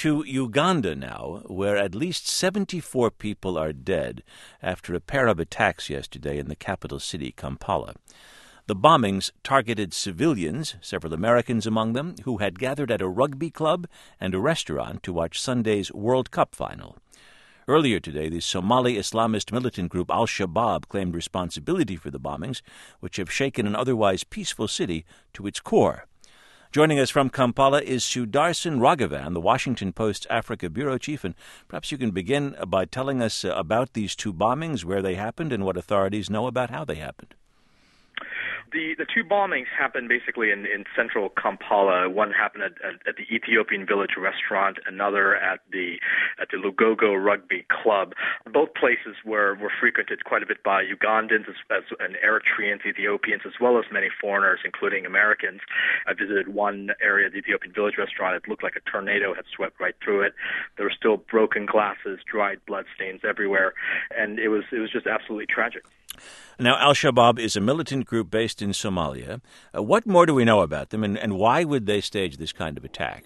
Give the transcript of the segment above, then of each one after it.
to Uganda now, where at least 74 people are dead after a pair of attacks yesterday in the capital city, Kampala. The bombings targeted civilians, several Americans among them, who had gathered at a rugby club and a restaurant to watch Sunday's World Cup final. Earlier today, the Somali Islamist militant group Al-Shabaab claimed responsibility for the bombings, which have shaken an otherwise peaceful city to its core. Joining us from Kampala is Sudarshan Raghavan, the Washington Post's Africa bureau chief, and perhaps you can begin by telling us about these two bombings, where they happened, and what authorities know about how they happened. The two bombings happened basically in central Kampala. One happened at the Ethiopian Village restaurant, another at the Lugogo Rugby Club. Both places were frequented quite a bit by Ugandans and Eritreans, Ethiopians, as well as many foreigners, including Americans. I visited one area, the Ethiopian Village restaurant. It looked like a tornado had swept right through it. There were still broken glasses, dried bloodstains everywhere, and it was just absolutely tragic. Now, Al-Shabaab is a militant group based in Somalia. What more do we know about them, and why would they stage this kind of attack?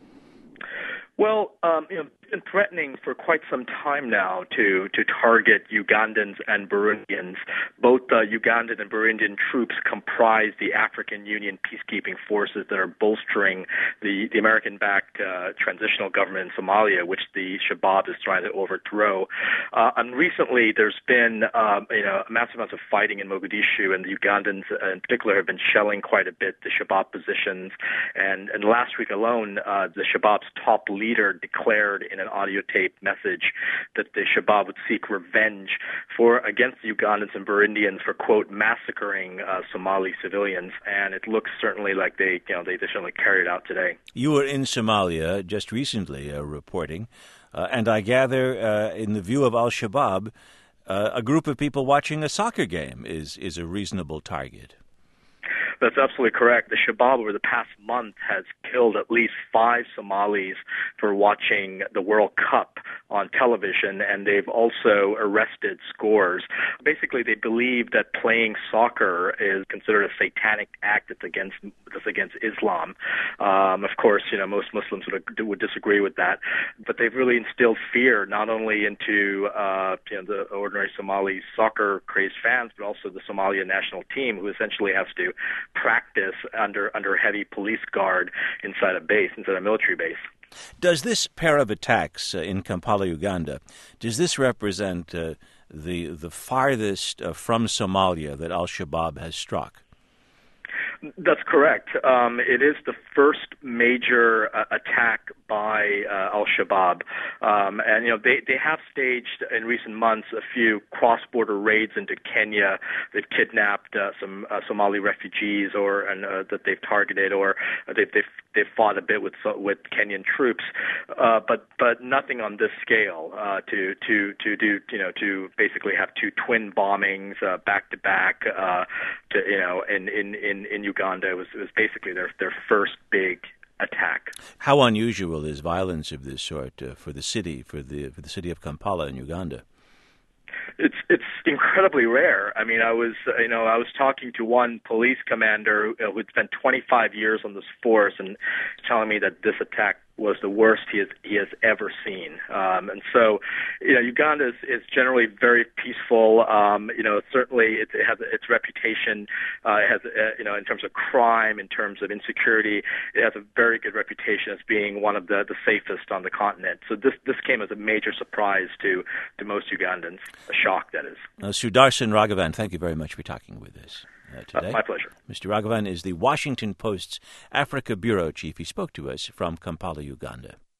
Well, they've been threatening for quite some time now to target Ugandans and Burundians. Both Ugandan and Burundian troops comprise the African Union peacekeeping forces that are bolstering the American-backed transitional government in Somalia, which the Shabaab is trying to overthrow. And recently, there's been massive amounts of fighting in Mogadishu, and the Ugandans in particular have been shelling quite a bit the Shabaab positions. And last week alone, the Shabaab's top leader declared in an audio tape message that the Shabaab would seek revenge against the Ugandans and Burundians for, quote, massacring Somali civilians. And it looks certainly like they certainly carried it out today. You were in Somalia just recently reporting, and I gather in the view of Al-Shabaab, a group of people watching a soccer game is a reasonable target. That's absolutely correct. The Shabaab over the past month has killed at least 5 Somalis for watching the World Cup on television, and they've also arrested scores. Basically, they believe that playing soccer is considered a satanic act that's against Islam. Of course, most Muslims would disagree with that, but they've really instilled fear not only into the ordinary Somali soccer-crazed fans, but also the Somalia national team, who essentially has to practice under heavy police guard inside a military base. Does this pair of attacks in Kampala, Uganda, does this represent the farthest from Somalia that Al-Shabaab has struck? That's correct. It is the first major attack by Al-Shabaab. And, they have staged in recent months a few cross-border raids into Kenya. They've kidnapped some Somali refugees that they've targeted, or they've fought a bit with Kenyan troops. But nothing on this scale to basically have two twin bombings back to back in Uganda. It was basically their first big attack. How unusual is violence of this sort for the city of Kampala in Uganda? It's incredibly rare. I mean, I was talking to one police commander who'd spent 25 years on this force and telling me that this attack was the worst he has ever seen. And so, Uganda is generally very peaceful. Certainly it has its reputation. It has, in terms of crime, in terms of insecurity, it has a very good reputation as being one of the safest on the continent. So this came as a major surprise to most Ugandans, a shock, that is. Sudarshan Raghavan, thank you very much for talking with us today. My pleasure. Mr. Raghavan is the Washington Post's Africa bureau chief. He spoke to us from Kampala, Uganda.